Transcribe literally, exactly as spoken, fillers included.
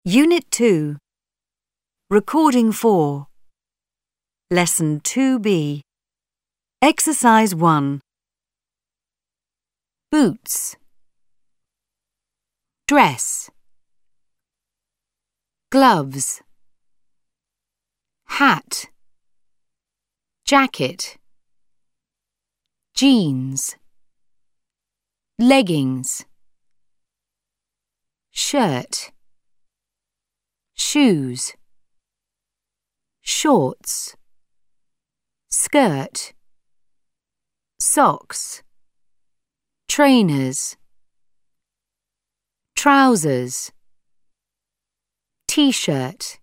Unit two. Recording four. Lesson two B. Exercise one. Boots. Dress. Gloves. Hat. Jacket. Jeans. Leggings. Shirt. Shoes. Shorts. Skirt. Socks. Trainers. Trousers. T-shirt.